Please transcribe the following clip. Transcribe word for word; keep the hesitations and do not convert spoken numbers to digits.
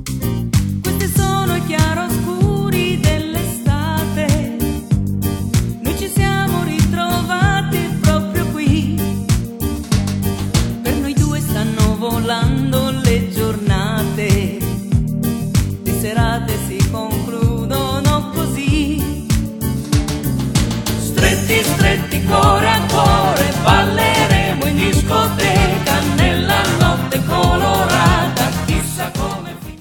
Questi sono i chiaroscuri dell'estate. Noi ci siamo ritrovati proprio qui. Per noi due stanno volando le giornate. Le serate si concludono così. Stretti, stretti, cuore